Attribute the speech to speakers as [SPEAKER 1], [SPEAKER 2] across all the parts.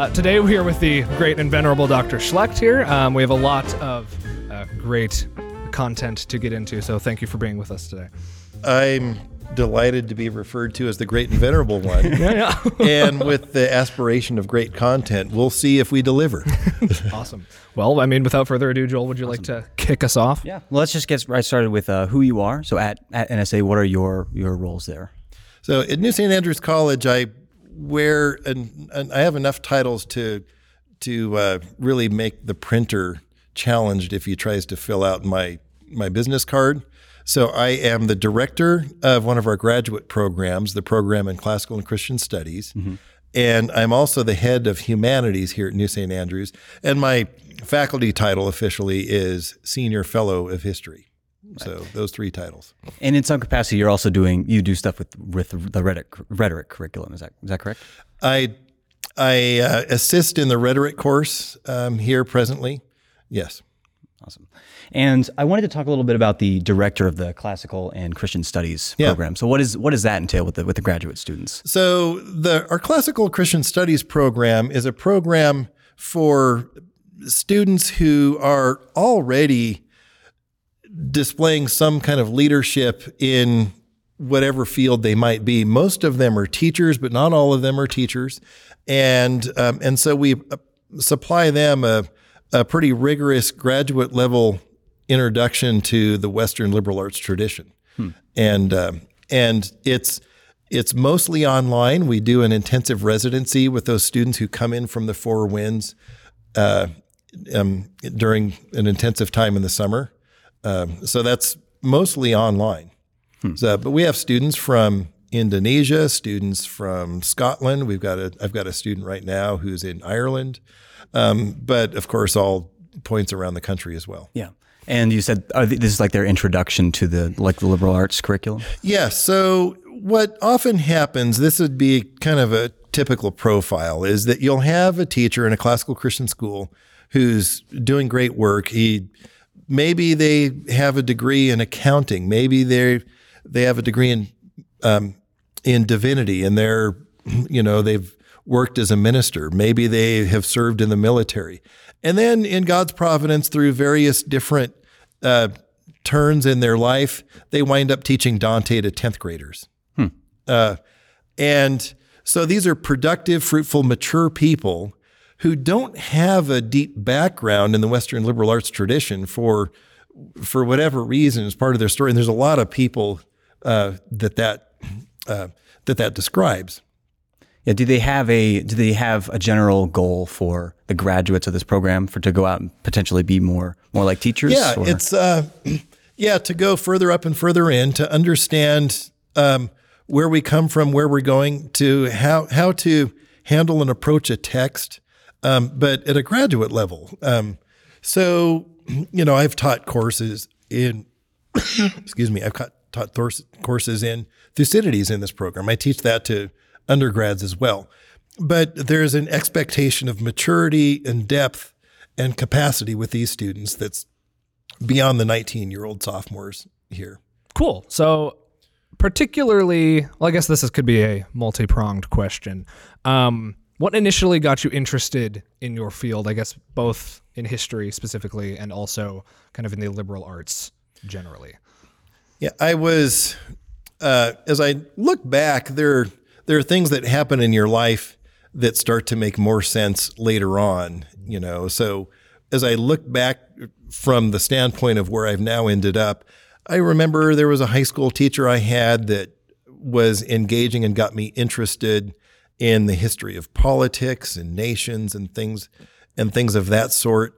[SPEAKER 1] Today we are with the great and venerable Dr. Schlecht here. We have a lot of great content to get into, so thank you for being with us today.
[SPEAKER 2] I'm delighted to be referred to as the great and venerable one.
[SPEAKER 1] Yeah.
[SPEAKER 2] And with the aspiration of great content, we'll see if we deliver.
[SPEAKER 1] Awesome. Well, I mean, without further ado, Joel, would you like to kick us off?
[SPEAKER 3] Yeah. Well, let's just get right started with who you are. So at NSA, what are your roles there?
[SPEAKER 2] So at New St. Andrews College, I wear, and I have enough titles to really make the printer challenged if he tries to fill out my business card. So I am the director of one of our graduate programs, the program in Classical and Christian Studies. Mm-hmm. And I'm also the head of humanities here at New St. Andrews. And my faculty title officially is Senior Fellow of History. Right. So those three titles. And
[SPEAKER 3] in some capacity, you do stuff with the rhetoric curriculum. Is that correct?
[SPEAKER 2] I assist in the rhetoric course here presently. Yes.
[SPEAKER 3] Awesome. And I wanted to talk a little bit about the director of the Classical and Christian Studies program. So what does that entail with the graduate students?
[SPEAKER 2] So our Classical Christian Studies program is a program for students who are already displaying some kind of leadership in whatever field they might be. Most of them are teachers, but not all of them are teachers. And so we supply them a pretty rigorous graduate level introduction to the Western liberal arts tradition. And it's mostly online. We do an intensive residency with those students who come in from the Four Winds during an intensive time in the summer. So that's mostly online. But we have students from Indonesia, students from Scotland. I've got a student right now who's in Ireland. But of course, all points around the country as well.
[SPEAKER 3] Yeah. And you said this is like their introduction to the liberal arts curriculum?
[SPEAKER 2] Yeah. So what often happens, this would be kind of a typical profile, is that you'll have a teacher in a classical Christian school who's doing great work. Maybe they have a degree in accounting. Maybe they have a degree in divinity, and they've worked as a minister. Maybe they have served in the military. And then in God's providence, through various different turns in their life, they wind up teaching Dante to 10th graders. And so these are productive, fruitful, mature people who don't have a deep background in the Western liberal arts tradition for whatever reason as part of their story. And there's a lot of people that describes.
[SPEAKER 3] Yeah. Do they have a general goal for the graduates of this program to go out and potentially be more like teachers?
[SPEAKER 2] Yeah, it's to go further up and further in, to understand where we come from, where we're going, to how to handle and approach a text, but at a graduate level. So I've taught courses in I've taught courses in Thucydides in this program. I teach that to undergrads as well. But there's an expectation of maturity and depth and capacity with these students that's beyond the 19-year-old sophomores here.
[SPEAKER 1] Cool. So particularly, well, I guess could be a multi-pronged question. What initially got you interested in your field, I guess both in history specifically and also kind of in the liberal arts generally?
[SPEAKER 2] Yeah, I was, as I look back, there are things that happen in your life that start to make more sense later on, So as I look back from the standpoint of where I've now ended up, I remember there was a high school teacher I had that was engaging and got me interested in the history of politics and nations and things of that sort.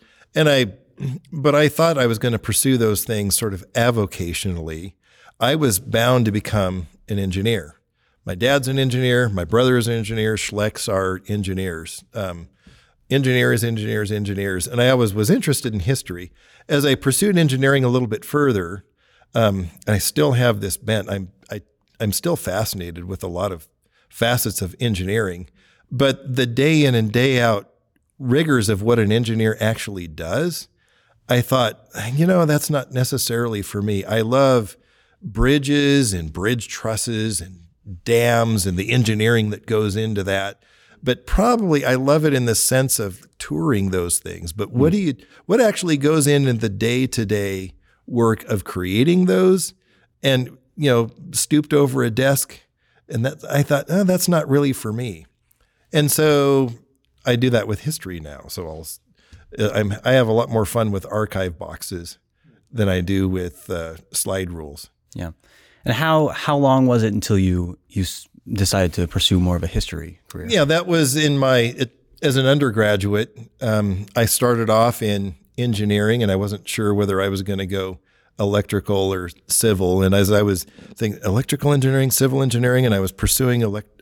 [SPEAKER 2] But I thought I was going to pursue those things sort of avocationally. I was bound to become an engineer. My dad's an engineer. My brother is an engineer. Schlecks are engineers. Engineers. And I always was interested in history. As I pursued engineering a little bit further, and I still have this bent. I'm still fascinated with a lot of facets of engineering, but the day in and day out rigors of what an engineer actually does, I thought, that's not necessarily for me. I love bridges and bridge trusses and dams and the engineering that goes into that. but probably I love it in the sense of touring those things. But what actually goes in the day-to-day work of creating those, and stooped over a desk, and that I thought, oh, that's not really for me. And so I do that with history now. So I have a lot more fun with archive boxes than I do with slide rules.
[SPEAKER 3] Yeah. And how long was it until you decided to pursue more of a history career?
[SPEAKER 2] Yeah, that was as an undergraduate. I started off in engineering, and I wasn't sure whether I was going to go electrical or civil. And as I was thinking electrical engineering, civil engineering, and I was pursuing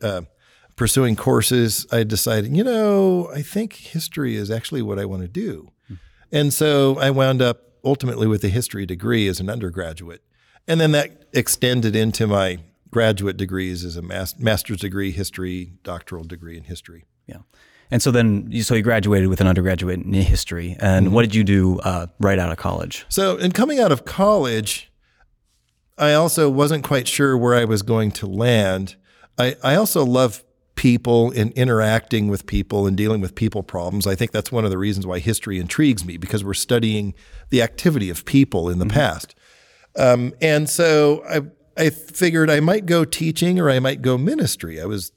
[SPEAKER 2] courses, I decided, I think history is actually what I want to do. And so I wound up ultimately with a history degree as an undergraduate. And then that extended into my graduate degrees as a master's degree, history, doctoral degree in history.
[SPEAKER 3] Yeah. And so then, you graduated with an undergraduate in history. And what did you do right out of college?
[SPEAKER 2] So in coming out of college, I also wasn't quite sure where I was going to land. I also love people and interacting with people and dealing with people problems. I think that's one of the reasons why history intrigues me, because we're studying the activity of people in the past. And so I figured I might go teaching or I might go ministry. I was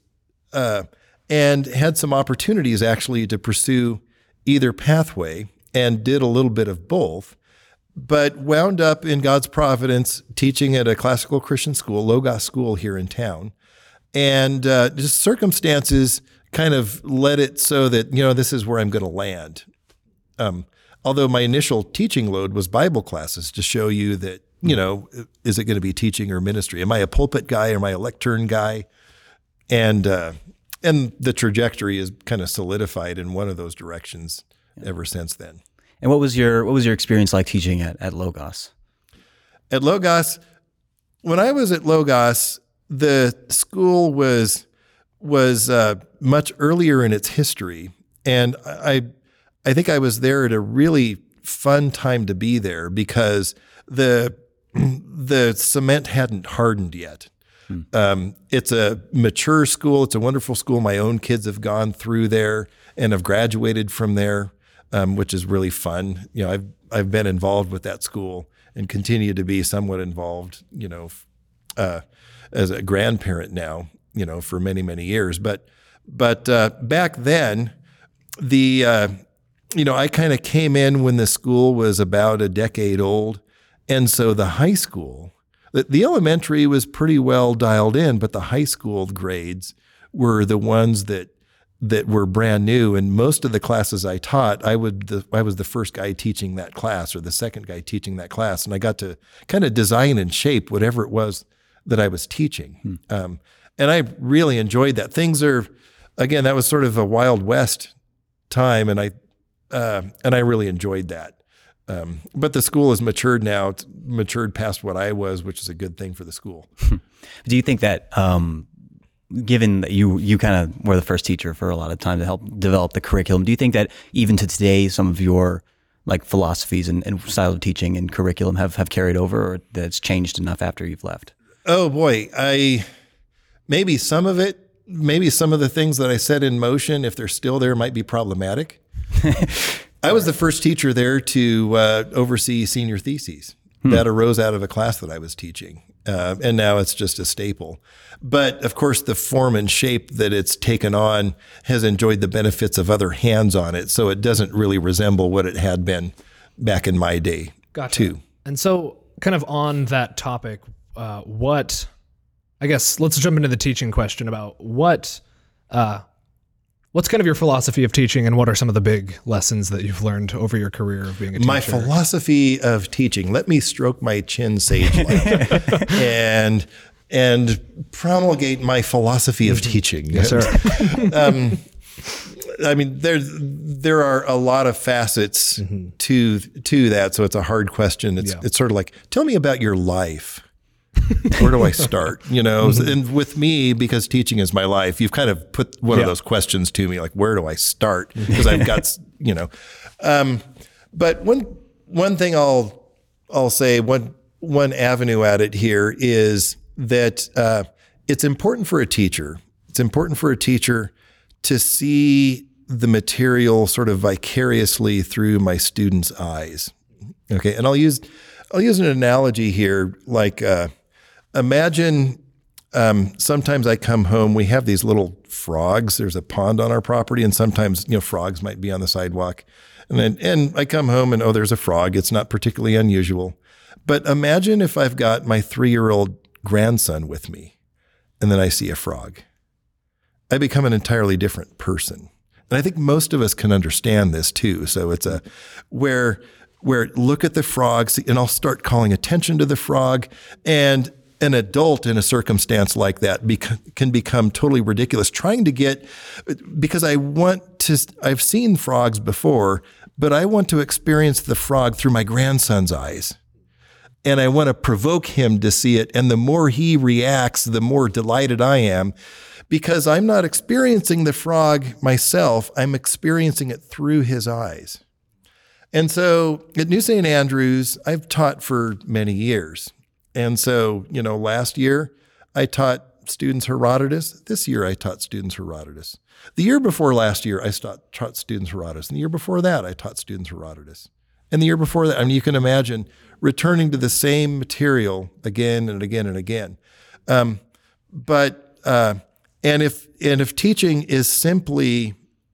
[SPEAKER 2] and had some opportunities actually to pursue either pathway, and did a little bit of both, but wound up in God's providence teaching at a classical Christian school, Logos School here in town. And just circumstances kind of led it so that, this is where I'm going to land. Although my initial teaching load was Bible classes to show you that, is it going to be teaching or ministry? Am I a pulpit guy? Or am I a lectern guy? And the trajectory is kind of solidified in one of those directions ever since then.
[SPEAKER 3] And what was your experience like teaching at Logos?
[SPEAKER 2] At Logos, when I was at Logos, the school was much earlier in its history, and I think I was there at a really fun time to be there because the cement hadn't hardened yet. It's a mature school. It's a wonderful school. My own kids have gone through there and have graduated from there, which is really fun. I've been involved with that school and continue to be somewhat involved, as a grandparent now, for many, many years. But back then, I kind of came in when the school was about a decade old. And so the high school, the elementary was pretty well dialed in, but the high school grades were the ones that were brand new. And most of the classes I taught, I was the first guy teaching that class or the second guy teaching that class. And I got to kind of design and shape whatever it was that I was teaching. And I really enjoyed that. That was sort of a Wild West time. And I really enjoyed that. But the school has matured now. It's matured past what I was, which is a good thing for the school.
[SPEAKER 3] Do you think that, given that you kind of were the first teacher for a lot of time to help develop the curriculum, do you think that even to today, some of your philosophies and style of teaching and curriculum have carried over, or that's changed enough after you've left?
[SPEAKER 2] Oh boy, maybe some of it, maybe some of the things that I set in motion, if they're still there, might be problematic. I was the first teacher there to oversee senior theses. That arose out of a class that I was teaching. And now it's just a staple. But of course, the form and shape that it's taken on has enjoyed the benefits of other hands on it. So it doesn't really resemble what it had been back in my day, too.
[SPEAKER 1] And so kind of on that topic, I guess let's jump into the teaching question about what's kind of your philosophy of teaching, and what are some of the big lessons that you've learned over your career of being a teacher?
[SPEAKER 2] My philosophy of teaching. Let me stroke my chin sage-like and promulgate my philosophy of teaching.
[SPEAKER 1] Yes, sir.
[SPEAKER 2] There are a lot of facets to that, so it's a hard question. It's sort of like, tell me about your life. Where do I start? And with me, because teaching is my life, you've kind of put one of those questions to me, like, where do I start? Because I've got, but one thing I'll say, one avenue at it here is that it's important for a teacher. It's important for a teacher to see the material sort of vicariously through my students' eyes. Okay, and I'll use an analogy here. Like, imagine sometimes I come home. We have these little frogs. There's a pond on our property, and sometimes frogs might be on the sidewalk. And I come home and there's a frog. It's not particularly unusual. But imagine if I've got my 3-year-old grandson with me, and then I see a frog. I become an entirely different person. And I think most of us can understand this too. So it's where look at the frogs, and I'll start calling attention to the frog, and an adult in a circumstance like that can become totally ridiculous because I've seen frogs before, but I want to experience the frog through my grandson's eyes. And I want to provoke him to see it. And the more he reacts, the more delighted I am, because I'm not experiencing the frog myself. I'm experiencing it through his eyes. And so at New St. Andrews, I've taught for many years. And so, last year I taught students Herodotus. This year I taught students Herodotus. The year before last year, I taught students Herodotus. And the year before that, I taught students Herodotus. And the year before that, you can imagine returning to the same material again and again and again. And if teaching is simply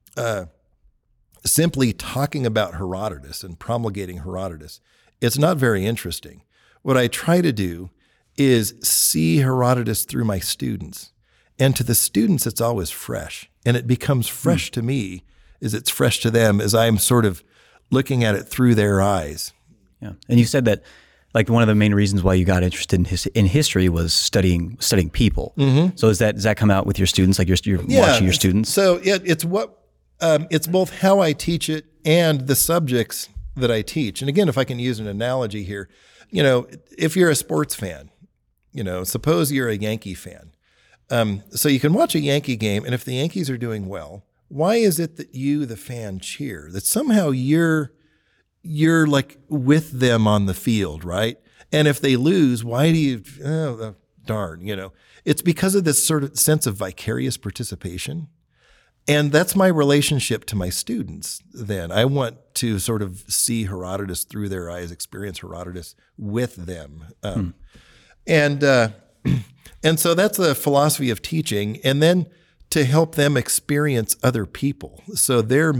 [SPEAKER 2] talking about Herodotus and promulgating Herodotus, it's not very interesting. What I try to do is see Herodotus through my students. And to the students, it's always fresh. And it becomes fresh to me as it's fresh to them as I'm sort of looking at it through their eyes.
[SPEAKER 3] Yeah. And you said that like one of the main reasons why you got interested in history was studying people. Mm-hmm. So does that come out with your students? Like you're watching your students?
[SPEAKER 2] So it's both how I teach it and the subjects that I teach. And again, if I can use an analogy here, if you're a sports fan, suppose you're a Yankee fan. So you can watch a Yankee game, and if the Yankees are doing well, why is it that you, the fan, cheer? That somehow you're like with them on the field, right? And if they lose, why do you, darn, it's because of this sort of sense of vicarious participation. And that's my relationship to my students then. I want to sort of see Herodotus through their eyes, experience Herodotus with them. And so that's the philosophy of teaching. And then to help them experience other people. So they're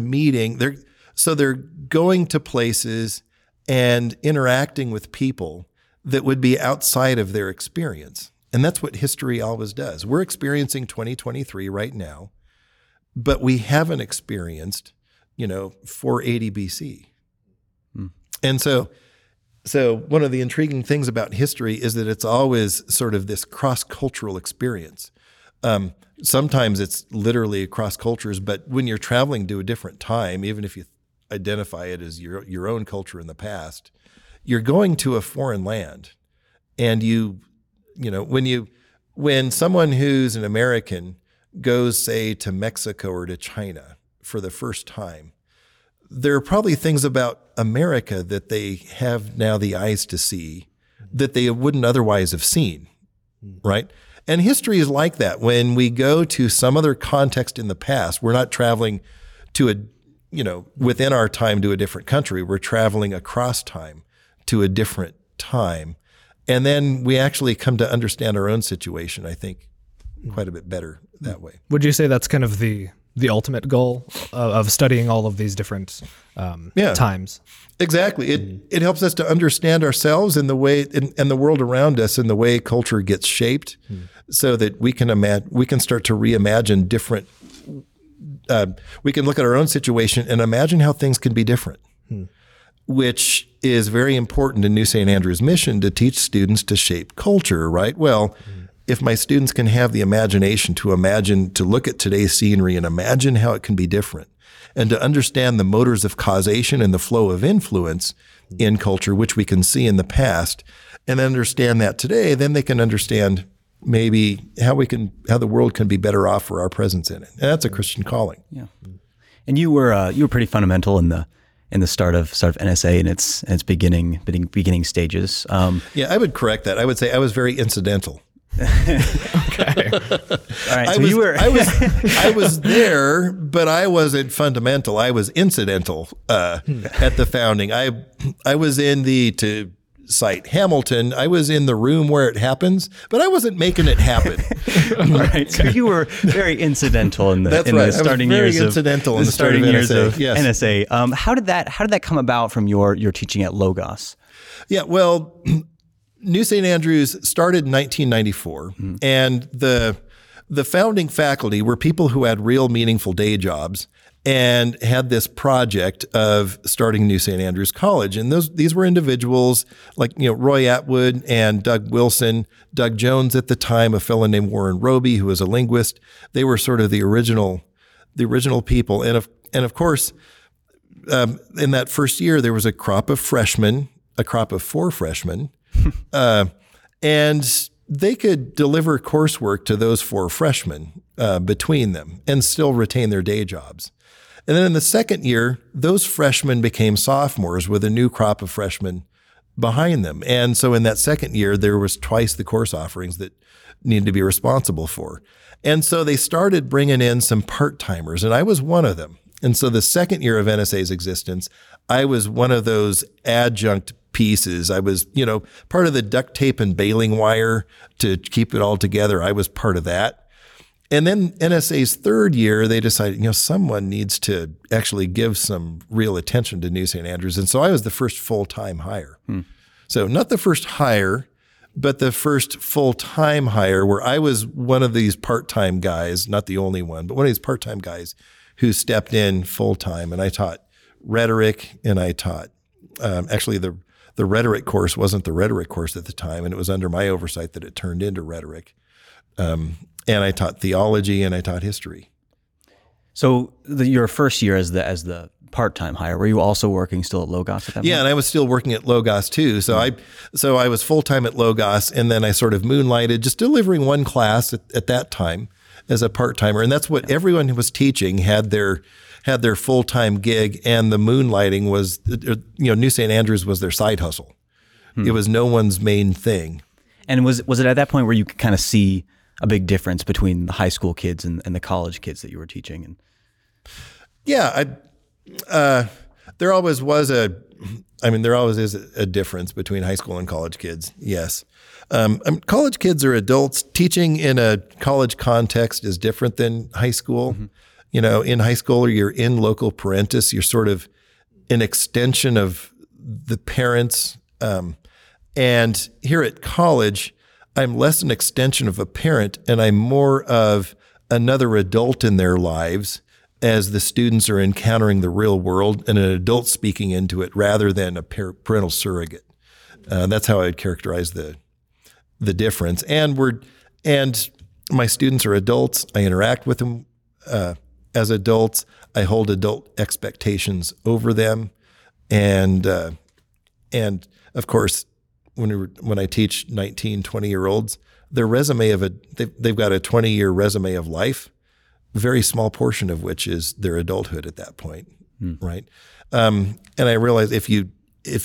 [SPEAKER 2] going to places and interacting with people that would be outside of their experience. And that's what history always does. We're experiencing 2023 right now, but we haven't experienced, 480 BC. And so one of the intriguing things about history is that it's always sort of this cross-cultural experience. Sometimes it's literally across cultures, but when you're traveling to a different time, even if you identify it as your own culture in the past, you're going to a foreign land. And when someone who's an American goes, say, to Mexico or to China for the first time, there are probably things about America that they have now the eyes to see that they wouldn't otherwise have seen, right? And history is like that. When we go to some other context in the past, we're not traveling to within our time to a different country. We're traveling across time to a different time. And then we actually come to understand our own situation, I think, quite a bit better that way.
[SPEAKER 1] Would you say that's kind of the ultimate goal of studying all of these different times?
[SPEAKER 2] Exactly. It helps us to understand ourselves and the way and the world around us and the way culture gets shaped, so that we can start to reimagine different. We can look at our own situation and imagine how things can be different, which is very important in New St. Andrew's mission to teach students to shape culture. Right? Well. If my students can have the imagination to look at today's scenery and imagine how it can be different, and to understand the motors of causation and the flow of influence in culture, which we can see in the past, and understand that today, then they can understand maybe how the world can be better off for our presence in it. And that's a Christian calling.
[SPEAKER 3] Yeah. And you were pretty fundamental in the start of NSA and its beginning stages.
[SPEAKER 2] I would correct that. I would say I was very incidental.
[SPEAKER 1] Okay.
[SPEAKER 3] All right. So you were.
[SPEAKER 2] I was there, but I wasn't fundamental. I was incidental at the founding. I was in to cite Hamilton. I was in the room where it happens, but I wasn't making it happen.
[SPEAKER 3] All right. So you were very incidental in the
[SPEAKER 2] That's
[SPEAKER 3] in
[SPEAKER 2] right.
[SPEAKER 3] the starting years of
[SPEAKER 2] incidental in
[SPEAKER 3] the starting years of
[SPEAKER 2] yes.
[SPEAKER 3] NSA. How did that come about from your teaching at Logos?
[SPEAKER 2] Yeah. Well, New St. Andrews started in 1994, and the founding faculty were people who had real meaningful day jobs and had this project of starting New St. Andrews College. And these were individuals like, Roy Atwood and Doug Wilson, Doug Jones at the time, a fellow named Warren Roby, who was a linguist. They were sort of the original people. And of course, in that first year, there was a crop of 4 freshmen, and they could deliver coursework to those 4 freshmen between them and still retain their day jobs. And then in the second year, those freshmen became sophomores with a new crop of freshmen behind them. And so in that second year, there was twice the course offerings that needed to be responsible for. And so they started bringing in some part-timers, and I was one of them. And so the second year of NSA's existence, I was one of those adjunct pieces. I was, part of the duct tape and baling wire to keep it all together. I was part of that. And then NSA's third year, they decided, someone needs to actually give some real attention to New St. Andrews. And so I was the first full-time hire. So not the first hire, but the first full-time hire where I was one of these part-time guys, not the only one, but one of these part-time guys who stepped in full-time. And I taught rhetoric, and I taught, actually the rhetoric course wasn't the rhetoric course at the time, and it was under my oversight that it turned into rhetoric. And I taught theology, and I taught history.
[SPEAKER 3] So your first year as the part-time hire, were you also working still at Logos at that point?
[SPEAKER 2] Yeah, and I was still working at Logos too. So I was full-time at Logos, and then I sort of moonlighted, just delivering one class at that time as a part-timer. And that's what everyone who was teaching had their full-time gig, and the moonlighting was, New St. Andrews was their side hustle. It was no one's main thing.
[SPEAKER 3] And was it at that point where you could kind of see a big difference between the high school kids and the college kids that you were teaching? And
[SPEAKER 2] yeah, there always is a difference between high school and college kids. Yes. College kids are adults. Teaching in a college context is different than high school. In high school, you're in loco parentis. You're sort of an extension of the parents. And here at college, I'm less an extension of a parent, and I'm more of another adult in their lives as the students are encountering the real world, and an adult speaking into it rather than a parental surrogate. That's how I would characterize the difference. And my students are adults. I interact with them as adults. I hold adult expectations over them, and of course, when I teach 19, 20-year-olds, their resume they've got a 20-year resume of life, very small portion of which is their adulthood at that point, right? And I realize if you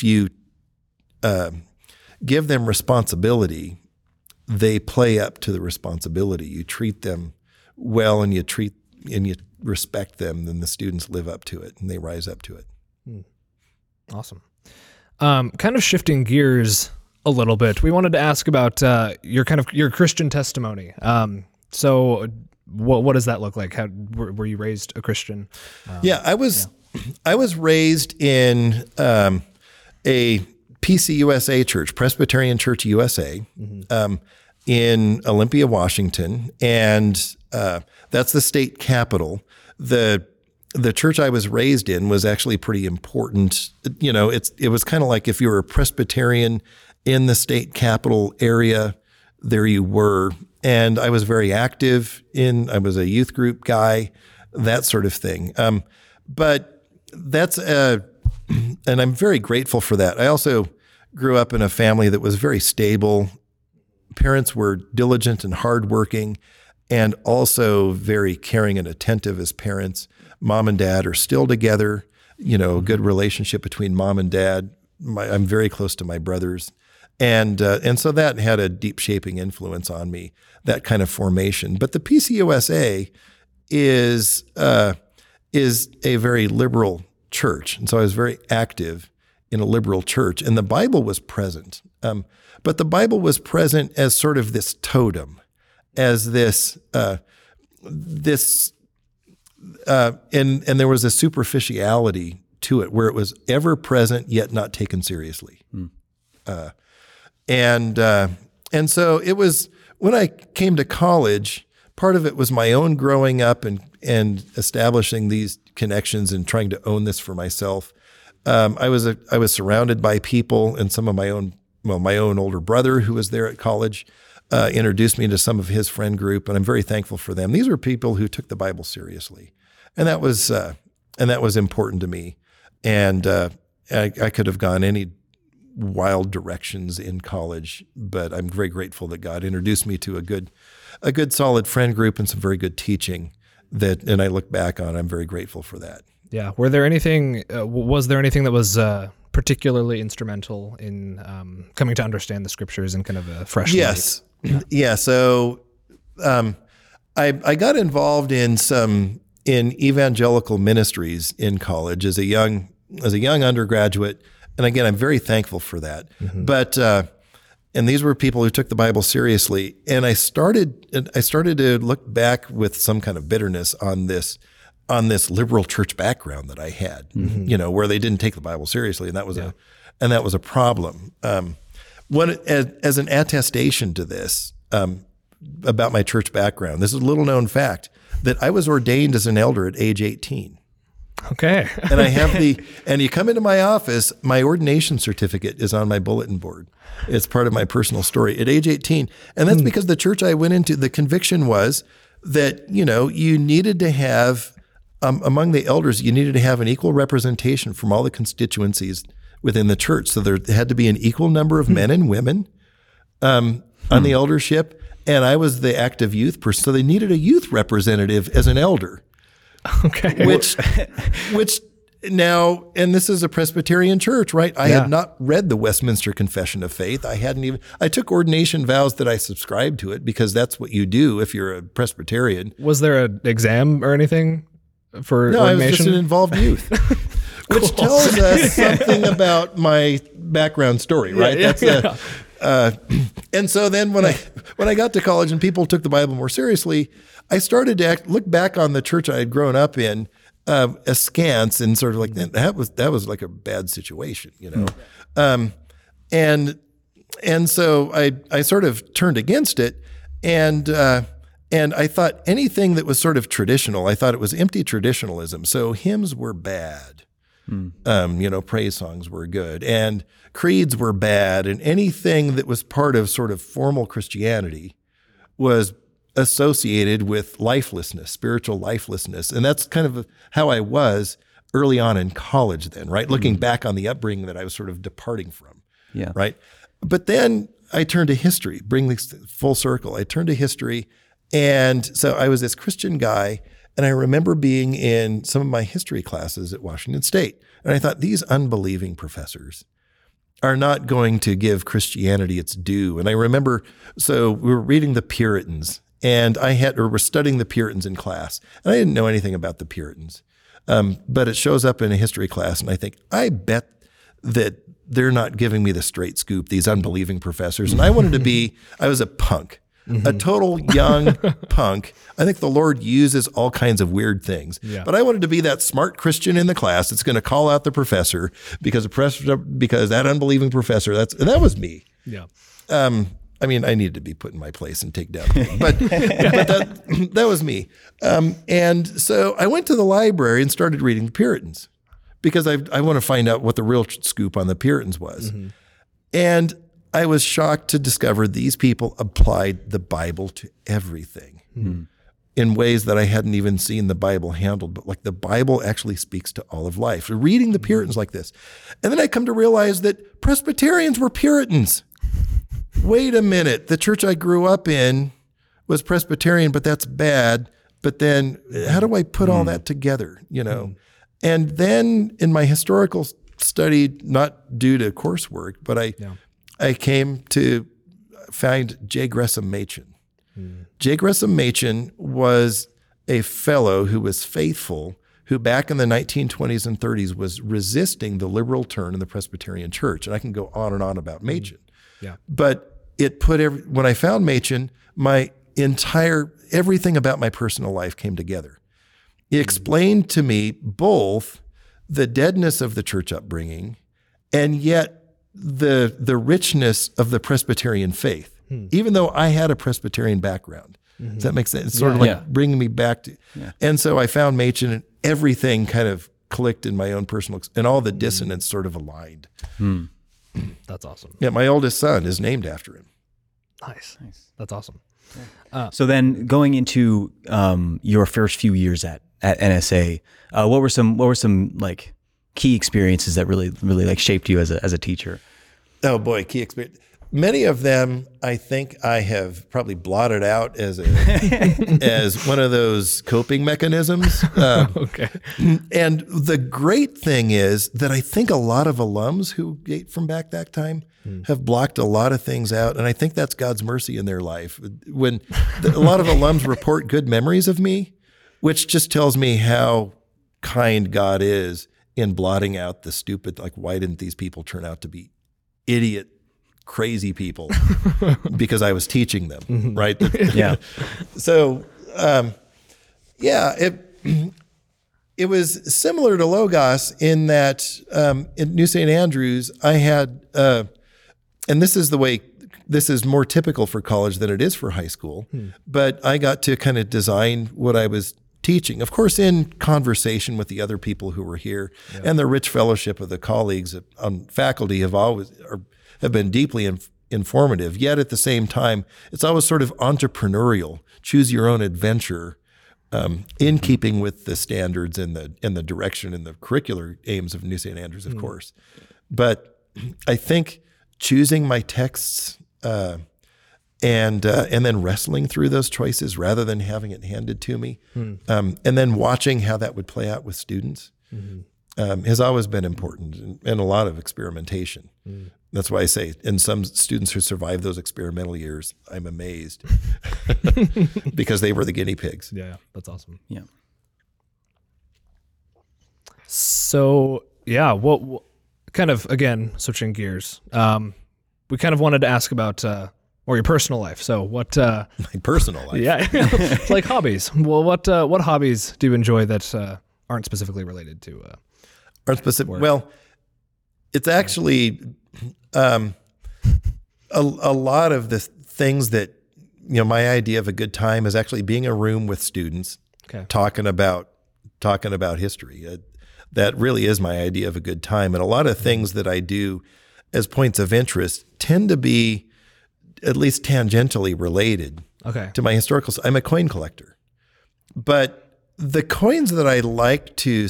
[SPEAKER 2] give them responsibility, they play up to the responsibility. You treat them well, and you respect them, then the students live up to it and they rise up to it.
[SPEAKER 1] Awesome. Kind of shifting gears a little bit, we wanted to ask about your Christian testimony. So what does that look like? How were you raised a Christian?
[SPEAKER 2] I was raised in a PCUSA church, Presbyterian Church USA, in Olympia, Washington, and that's the state capital. The church I was raised in was actually pretty important. It was kind of like if you were a Presbyterian in the state capital area, there you were. And I was very active I was a youth group guy, that sort of thing. But that's and I'm very grateful for that. I also grew up in a family that was very stable. Parents were diligent and hardworking, and also very caring and attentive as parents. Mom and dad are still together, good relationship between mom and dad. I'm very close to my brothers. And so that had a deep shaping influence on me, that kind of formation. But the PCUSA is a very liberal church. And so I was very active in a liberal church, and the Bible was present. But the Bible was present as sort of this totem, as this, and there was a superficiality to it where it was ever present yet not taken seriously. And so it was, when I came to college, part of it was my own growing up and establishing these connections and trying to own this for myself. I was surrounded by people, and some of my own older brother who was there at college introduced me to some of his friend group, and I'm very thankful for them. These were people who took the Bible seriously, and that was important to me. And I could have gone any wild directions in college, but I'm very grateful that God introduced me to a good solid friend group and some very good teaching and I look back on, I'm very grateful for that.
[SPEAKER 1] Yeah. Was there anything that was particularly instrumental in coming to understand the scriptures in kind of a fresh
[SPEAKER 2] Yes.
[SPEAKER 1] light?
[SPEAKER 2] Yeah. So I got involved in evangelical ministries in college as a young undergraduate. And again, I'm very thankful for that. Mm-hmm. But and these were people who took the Bible seriously. And I started to look back with some kind of bitterness on this liberal church background that I had, mm-hmm. Where they didn't take the Bible seriously, and that was a problem. As an attestation to this about my church background, this is a little known fact that I was ordained as an elder at age 18.
[SPEAKER 1] Okay.
[SPEAKER 2] And I have and you come into my office, my ordination certificate is on my bulletin board. It's part of my personal story at age 18. And that's because the church I went into, the conviction was that, you needed to have, among the elders, you needed to have an equal representation from all the constituencies within the church. So there had to be an equal number of men and women on the eldership. And I was the active youth person. So they needed a youth representative as an elder.
[SPEAKER 1] Okay.
[SPEAKER 2] Which now, and this is a Presbyterian church, right? I had not read the Westminster Confession of Faith. I took ordination vows that I subscribed to it because that's what you do if you're a Presbyterian.
[SPEAKER 1] Was there an exam or anything for ordination?
[SPEAKER 2] No, I was just an involved youth, which tells us something about my background story, right? And so then when I got to college and people took the Bible more seriously, I started to look back on the church I had grown up in askance and sort of like that was like a bad situation, and so I sort of turned against it, and I thought anything that was sort of traditional, I thought it was empty traditionalism. So hymns were bad. Praise songs were good, and creeds were bad, and anything that was part of sort of formal Christianity was associated with lifelessness, spiritual lifelessness. And that's kind of how I was early on in college then, right? Looking back on the upbringing that I was sort of departing from, right? But then I turned to history, bring this full circle. I turned to history, and so I was this Christian guy. And I remember being in some of my history classes at Washington State. And I thought, these unbelieving professors are not going to give Christianity its due. And I remember, so we were reading the Puritans, and we're studying the Puritans in class. And I didn't know anything about the Puritans. But it shows up in a history class, and I think, I bet that they're not giving me the straight scoop, these unbelieving professors. And I was a punk. A total young punk. I think the Lord uses all kinds of weird things. Yeah. But I wanted to be that smart Christian in the class that's going to call out the professor because that unbelieving professor, that was me.
[SPEAKER 1] Yeah.
[SPEAKER 2] I needed to be put in my place and take down. But that was me. And so I went to the library and started reading the Puritans because I want to find out what the real scoop on the Puritans was. Mm-hmm. And I was shocked to discover these people applied the Bible to everything in ways that I hadn't even seen the Bible handled. But like the Bible actually speaks to all of life. Reading the Puritans like this. And then I come to realize that Presbyterians were Puritans. Wait a minute. The church I grew up in was Presbyterian, but that's bad. But then how do I put all that together, And then in my historical study, not due to coursework, but I came to find J. Gresham Machen. J. Gresham Machen was a fellow who was faithful, who back in the 1920s and 30s was resisting the liberal turn in the Presbyterian Church. And I can go on and on about Machen.
[SPEAKER 1] Yeah.
[SPEAKER 2] But it put when I found Machen, everything about my personal life came together. He explained to me both the deadness of the church upbringing and yet the richness of the Presbyterian faith, even though I had a Presbyterian background. Does that make sense? It's sort of like bringing me back to, and so I found Machen and everything kind of clicked in my own personal, and all the dissonance sort of aligned.
[SPEAKER 1] That's awesome.
[SPEAKER 2] Yeah, my oldest son is named after him.
[SPEAKER 1] Nice. That's awesome.
[SPEAKER 3] So then going into your first few years at NSA, what were some like key experiences that really like shaped you as a teacher?
[SPEAKER 2] Oh boy, key experience. Many of them, I think I have probably blotted out as one of those coping mechanisms.
[SPEAKER 1] Okay.
[SPEAKER 2] And the great thing is that I think a lot of alums who date from back that time have blocked a lot of things out. And I think that's God's mercy in their life. When a lot of alums report good memories of me, which just tells me how kind God is in blotting out the stupid, like, why didn't these people turn out to be idiot, crazy people because I was teaching them, right?
[SPEAKER 3] Yeah.
[SPEAKER 2] So, it was similar to Logos in that in New St. Andrews, I had, and this is more typical for college than it is for high school, but I got to kind of design what I was teaching, of course, in conversation with the other people who were here, and the rich fellowship of the colleagues on faculty have been deeply informative. Yet at the same time, it's always sort of entrepreneurial, choose your own adventure, in keeping with the standards and the direction and the curricular aims of New St. Andrews, of course. But I think choosing my texts and then wrestling through those choices rather than having it handed to me, and then watching how that would play out with students has always been important, and a lot of experimentation. That's why I say, in some students who survive those experimental years, I'm amazed because they were the guinea pigs.
[SPEAKER 1] Yeah, that's awesome.
[SPEAKER 3] Yeah.
[SPEAKER 1] So what kind of, again, switching gears, we kind of wanted to ask about your personal life. So what?
[SPEAKER 2] My personal life.
[SPEAKER 1] Yeah, it's like hobbies. Well, what hobbies do you enjoy that aren't specifically related to?
[SPEAKER 2] Aren't specific. Well, it's actually a lot of the things that, my idea of a good time is actually being in a room with students, talking about history. That really is my idea of a good time. And a lot of things that I do as points of interest tend to be at least tangentially related to my historical. I'm a coin collector, but the coins that I like to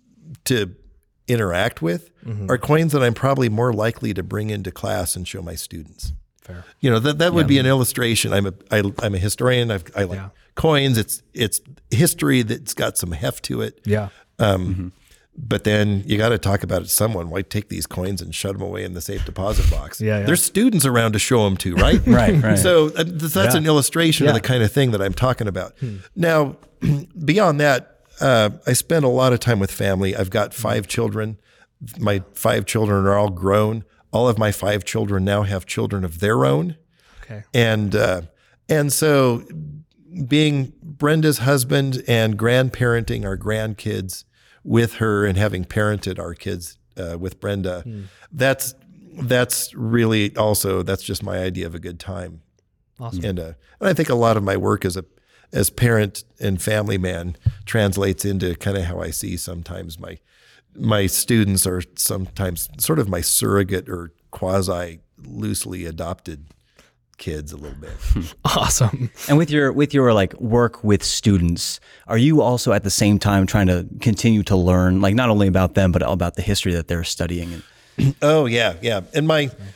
[SPEAKER 2] interact with are coins that I'm probably more likely to bring into class and show my students.
[SPEAKER 1] Fair.
[SPEAKER 2] That would be an illustration. I'm a historian. I like coins. It's history that's got some heft to it.
[SPEAKER 1] Yeah.
[SPEAKER 2] But then you got to talk about it to someone. Why take these coins and shut them away in the safe deposit box? There's students around to show them to, right?
[SPEAKER 3] Right.
[SPEAKER 2] So that's an illustration of the kind of thing that I'm talking about. Now, beyond that, I spend a lot of time with family. I've got 5 children. My 5 children are all grown. All of my 5 children now have children of their own.
[SPEAKER 1] Okay.
[SPEAKER 2] And so being Brenda's husband and grandparenting our grandkids with her and having parented our kids with Brenda, that's really also, that's just my idea of a good time.
[SPEAKER 1] Awesome.
[SPEAKER 2] And I think a lot of my work as parent and family man translates into kind of how I see sometimes my students are sometimes sort of my surrogate or quasi loosely adopted kids a little bit.
[SPEAKER 1] Awesome.
[SPEAKER 3] And with your like work with students, are you also at the same time trying to continue to learn, like not only about them, but about the history that they're studying?
[SPEAKER 2] Oh yeah. And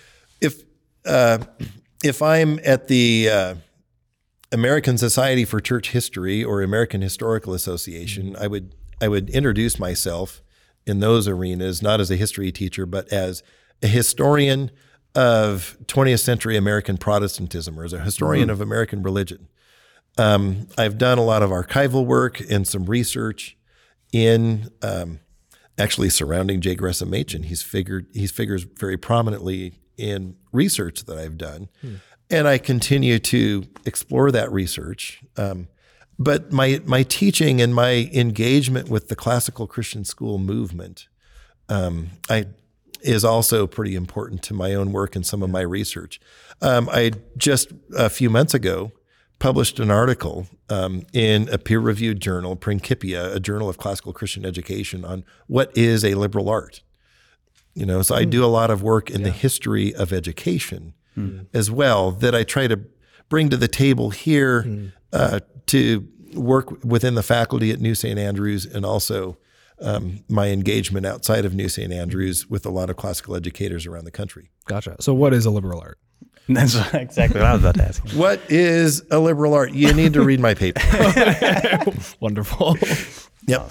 [SPEAKER 2] if I'm at the American Society for Church History or American Historical Association, I would introduce myself in those arenas, not as a history teacher, but as a historian of 20th century American Protestantism, or as a historian of American religion. I've done a lot of archival work and some research in actually surrounding J. Gresham Machen. He figures very prominently in research that I've done. And I continue to explore that research. But my teaching and my engagement with the classical Christian school movement is also pretty important to my own work and some of my research. I just a few months ago published an article in a peer-reviewed journal, Principia, a journal of classical Christian education, on what is a liberal art. So I do a lot of work in the history of education as well that I try to bring to the table here to work within the faculty at New St. Andrews, and also my engagement outside of New St. Andrews with a lot of classical educators around the country.
[SPEAKER 1] Gotcha. So what is a liberal art?
[SPEAKER 3] That's exactly what I was about to ask.
[SPEAKER 2] What is a liberal art? You need to read my paper.
[SPEAKER 1] Wonderful.
[SPEAKER 2] Yep.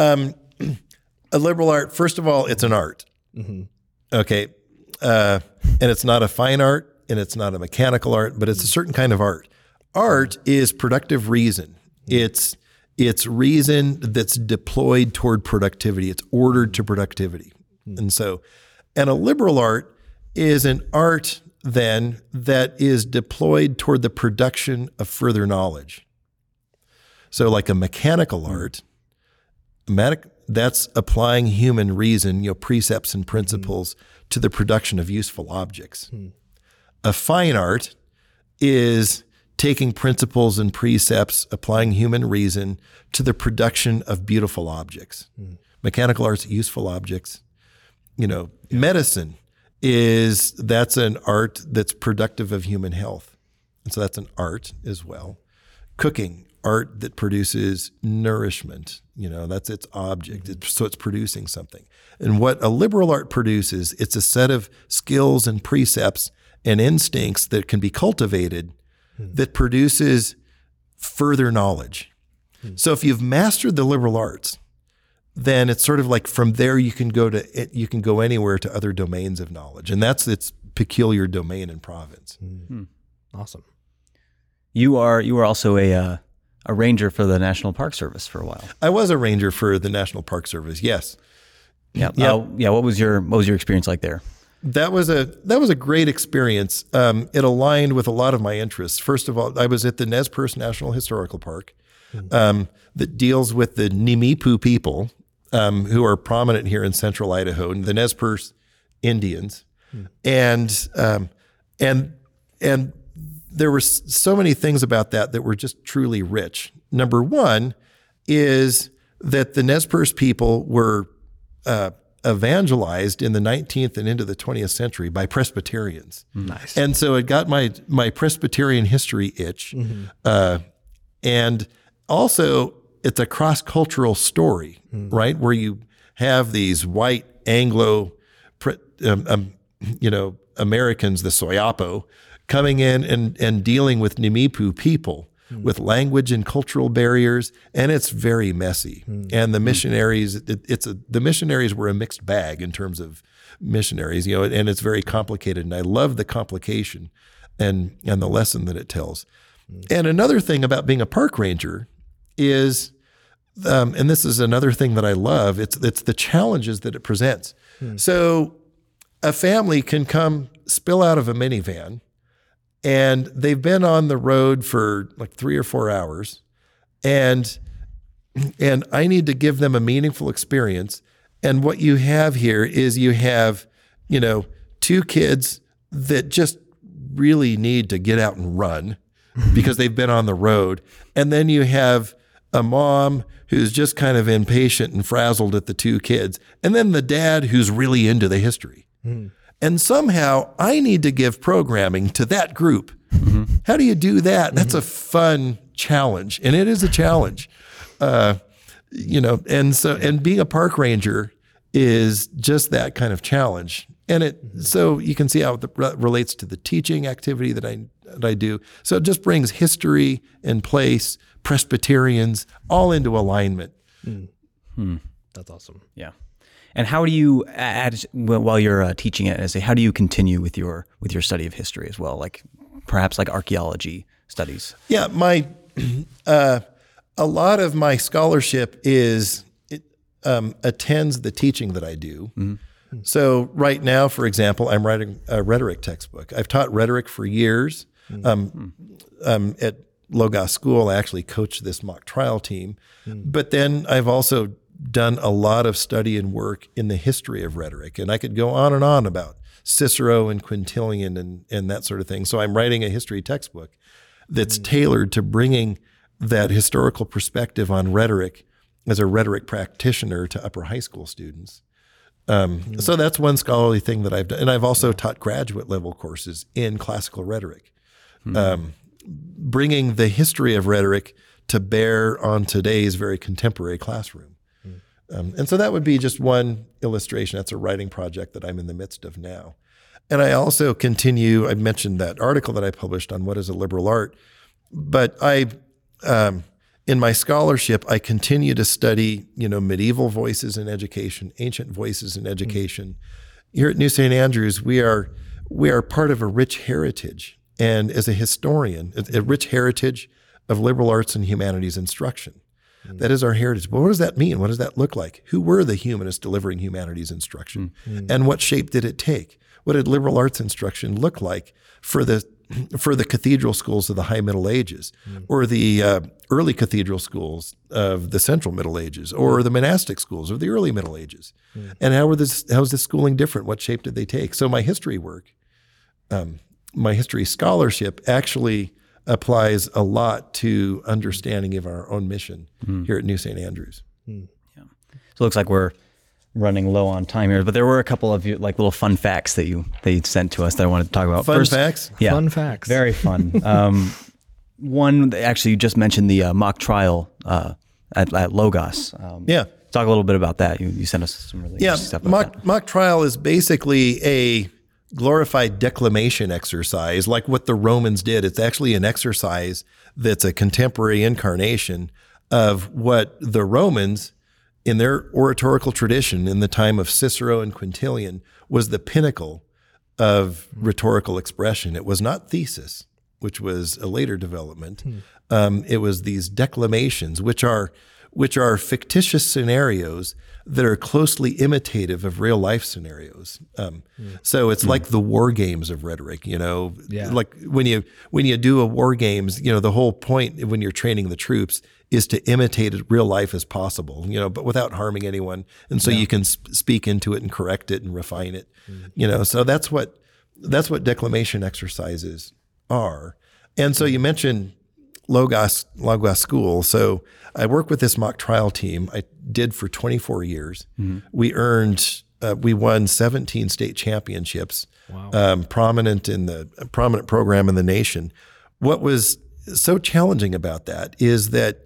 [SPEAKER 2] A liberal art, first of all, it's an art. Okay. And it's not a fine art, and it's not a mechanical art, but it's a certain kind of art. Art is productive reason. It's reason that's deployed toward productivity. It's ordered to productivity. And a liberal art is an art then that is deployed toward the production of further knowledge. So like a mechanical art, that's applying human reason, precepts and principles to the production of useful objects. A fine art is taking principles and precepts, applying human reason to the production of beautiful objects. Mechanical art's useful objects. Medicine that's an art that's productive of human health. And so that's an art as well. Cooking, art that produces nourishment, that's its object. So it's producing something. And what a liberal art produces, it's a set of skills and precepts and instincts that can be cultivated that produces further knowledge. So if you've mastered the liberal arts, then it's sort of like from there you can go anywhere to other domains of knowledge, and that's its peculiar domain and province.
[SPEAKER 1] Awesome.
[SPEAKER 3] You are also a ranger for the National Park Service for a while.
[SPEAKER 2] I was a ranger for the National Park Service. Yes.
[SPEAKER 3] Yeah. What was your experience like there?
[SPEAKER 2] That was a great experience. It aligned with a lot of my interests. First of all, I was at the Nez Perce National Historical Park that deals with the Nimipu people, who are prominent here in central Idaho, and the Nez Perce Indians. And there were so many things about that were just truly rich. Number one is that the Nez Perce people were evangelized in the 19th and into the 20th century by Presbyterians.
[SPEAKER 1] Nice.
[SPEAKER 2] And so it got my Presbyterian history itch. And also it's a cross-cultural story, right? Where you have these white Anglo, Americans, the Soyapo, coming in and dealing with Nimipu people with language and cultural barriers, and it's very messy. And the missionaries, the missionaries were a mixed bag in terms of missionaries, and it's very complicated. And I love the complication and the lesson that it tells. And another thing about being a park ranger is, and this is another thing that I love, it's the challenges that it presents. So a family can come spill out of a minivan, and they've been on the road for like 3 or 4 hours, and I need to give them a meaningful experience. And what you have here is you have, 2 kids that just really need to get out and run because they've been on the road. And then you have a mom who's just kind of impatient and frazzled at the 2 kids. And then the dad who's really into the history. And somehow I need to give programming to that group. How do you do that? That's a fun challenge. And it is a challenge, and being a park ranger is just that kind of challenge. And so you can see how it relates to the teaching activity that I do. So it just brings history and place, Presbyterians, all into alignment.
[SPEAKER 1] That's awesome.
[SPEAKER 3] Yeah. And how do you while you're teaching at NSA, how do you continue with your study of history as well? Like perhaps like archaeology studies?
[SPEAKER 2] Yeah, a lot of my scholarship attends the teaching that I do. Mm-hmm. So right now, for example, I'm writing a rhetoric textbook. I've taught rhetoric for years. At Logos School, I actually coached this mock trial team. But then I've also done a lot of study and work in the history of rhetoric. And I could go on and on about Cicero and Quintilian and that sort of thing. So I'm writing a history textbook that's tailored to bringing that historical perspective on rhetoric as a rhetoric practitioner to upper high school students. So that's one scholarly thing that I've done. And I've also taught graduate level courses in classical rhetoric, bringing the history of rhetoric to bear on today's very contemporary classroom. And so that would be just one illustration. That's a writing project that I'm in the midst of now. And I also continue, I mentioned that article that I published on what is a liberal art, but in my scholarship, I continue to study, medieval voices in education, ancient voices in education. Here at New St. Andrews, we are part of a rich heritage. And as a historian, a rich heritage of liberal arts and humanities instruction. That is our heritage. But what does that mean? What does that look like? Who were the humanists delivering humanities instruction? And what shape did it take? What did liberal arts instruction look like for the cathedral schools of the High Middle Ages, or the early cathedral schools of the Central Middle Ages, or the monastic schools of the early Middle Ages? And how is this schooling different? What shape did they take? So my history work, my history scholarship actually applies a lot to understanding of our own mission here at New St. Andrews.
[SPEAKER 3] Yeah. So it looks like we're running low on time here, but there were a couple of like little fun facts that you sent to us that I wanted to talk about.
[SPEAKER 2] Fun facts?
[SPEAKER 3] Yeah.
[SPEAKER 1] Fun facts.
[SPEAKER 3] Very fun. One, actually, you just mentioned the mock trial at Logos.
[SPEAKER 2] Yeah.
[SPEAKER 3] Talk a little bit about that. You sent us some really interesting stuff about that.
[SPEAKER 2] Mock trial is basically a glorified declamation exercise, like what the Romans did. It's actually an exercise that's a contemporary incarnation of what the Romans, in their oratorical tradition in the time of Cicero and Quintilian, was the pinnacle of rhetorical expression. It was not thesis, which was a later development. It was these declamations, which are fictitious scenarios that are closely imitative of real life scenarios. So it's like the war games of rhetoric, like when you do a war games, the whole point when you're training the troops is to imitate it real life as possible, but without harming anyone. And so you can speak into it and correct it and refine it, so that's what declamation exercises are. And so you mentioned Logos School. So I work with this mock trial team. I did for 24 years. We won 17 state championships. Wow. Prominent program in the nation. What was so challenging about that is that,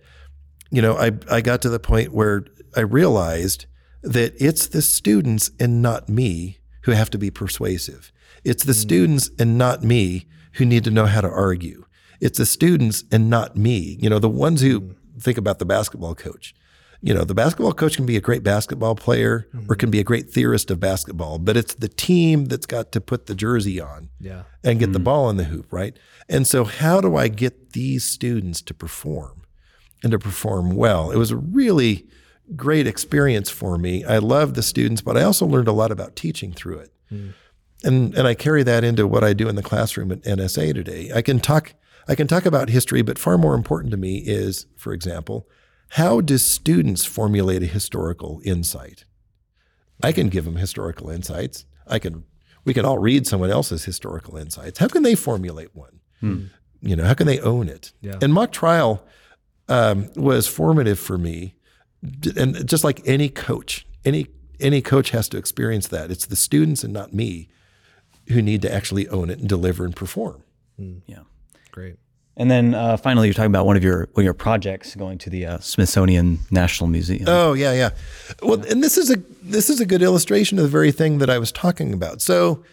[SPEAKER 2] I got to the point where I realized that it's the students and not me who have to be persuasive. It's the students and not me who need to know how to argue. It's the students and not me, the ones who think about the basketball coach. The basketball coach can be a great basketball player or can be a great theorist of basketball, but it's the team that's got to put the jersey on and get the ball in the hoop, right? And so how do I get these students to perform and to perform well? It was a really great experience for me. I loved the students, but I also learned a lot about teaching through it. And I carry that into what I do in the classroom at NSA today. I can talk about history, but far more important to me is, for example, how do students formulate a historical insight? I can give them historical insights. We can all read someone else's historical insights. How can they formulate one? How can they own it? Yeah. And mock trial was formative for me. And just like any coach, any coach has to experience that. It's the students and not me who need to actually own it and deliver and perform.
[SPEAKER 3] Yeah.
[SPEAKER 1] Great.
[SPEAKER 3] And then finally, you're talking about one of your projects going to the Smithsonian National Museum.
[SPEAKER 2] Oh yeah. Well, and this is a good illustration of the very thing that I was talking about. So,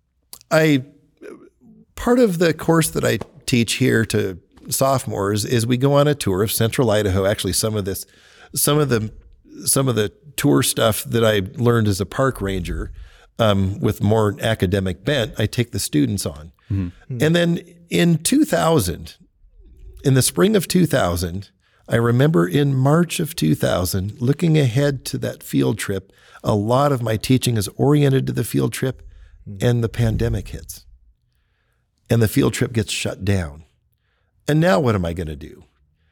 [SPEAKER 2] part of the course that I teach here to sophomores is we go on a tour of Central Idaho. Actually, some of the some of the tour stuff that I learned as a park ranger with more academic bent, I take the students on. Mm-hmm. And then in 2000, in the spring of 2000, I remember in March of 2000, looking ahead to that field trip, a lot of my teaching is oriented to the field trip, and the pandemic hits. And the field trip gets shut down. And now what am I going to do?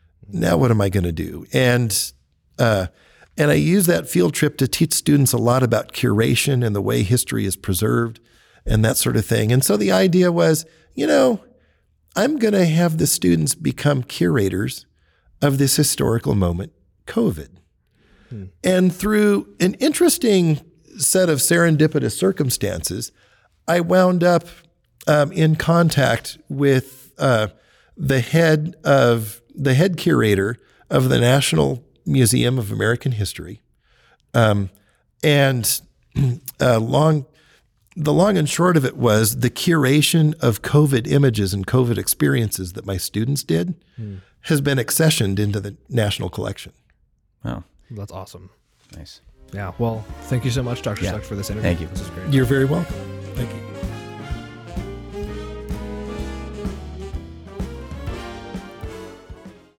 [SPEAKER 2] And I use that field trip to teach students a lot about curation and the way history is preserved and that sort of thing. And so the idea was, I'm going to have the students become curators of this historical moment, COVID. And through an interesting set of serendipitous circumstances, I wound up in contact with the head curator of the National Museum of American History. And the long and short of it was the curation of COVID images and COVID experiences that my students did has been accessioned into the National Collection.
[SPEAKER 3] Wow.
[SPEAKER 1] That's awesome.
[SPEAKER 3] Nice.
[SPEAKER 1] Yeah. Well, thank you so much, Dr. Suggs, for this interview.
[SPEAKER 3] Thank you.
[SPEAKER 1] This is great.
[SPEAKER 2] You're very welcome.